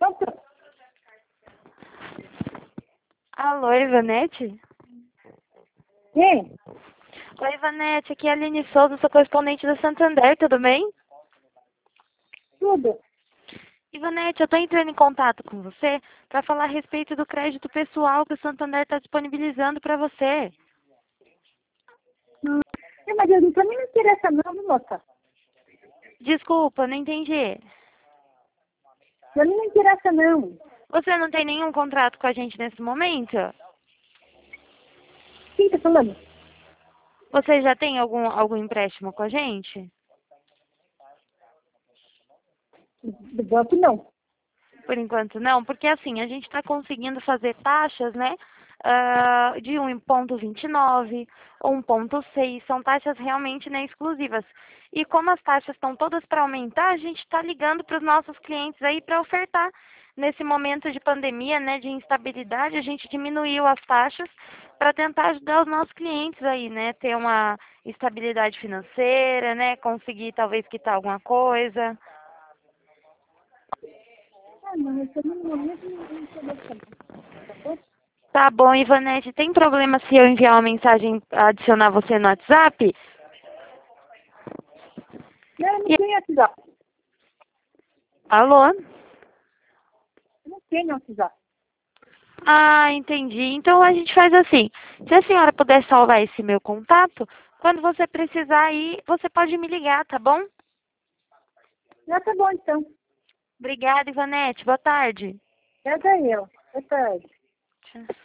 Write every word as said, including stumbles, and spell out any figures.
Pronto. Alô, Ivanete? Quem? Oi, Ivanete, aqui é a Aline Souza, sou correspondente do Santander, tudo bem? Tudo. Ivanete, eu estou entrando em contato com você para falar a respeito do crédito pessoal que o Santander está disponibilizando para você. Hum. É, mas eu, pra mim não interessa não, viu, moça? Desculpa, não entendi. Pra mim não interessa não. Você não tem nenhum contrato com a gente nesse momento? Quem tá falando? Você já tem algum, algum empréstimo com a gente? Do banco não. Por enquanto não, porque assim, a gente está conseguindo fazer taxas, né, ah, de um ponto vinte e nove ou um ponto seis, são taxas realmente, né, exclusivas. E como as taxas estão todas para aumentar, a gente está ligando para os nossos clientes aí para ofertar. Nesse momento de pandemia, né, de instabilidade, a gente diminuiu as taxas para tentar ajudar os nossos clientes aí, né, ter uma estabilidade financeira, né, conseguir talvez quitar alguma coisa. Ah, não, mas pra mim no momento não não interessa não. Tá bom? Tá bom, Ivanete, tem problema se eu enviar uma mensagem, adicionar você no WhatsApp? Não, eu não E- tenho WhatsApp. Alô? Eu não tenho WhatsApp. Ah, entendi. Então a gente faz assim. Se a senhora puder salvar esse meu contato, quando você precisar aí, você pode me ligar, tá bom? Já tá bom então. Obrigada, Ivanete. Boa tarde. Já tá eu. Boa tarde. Tchau.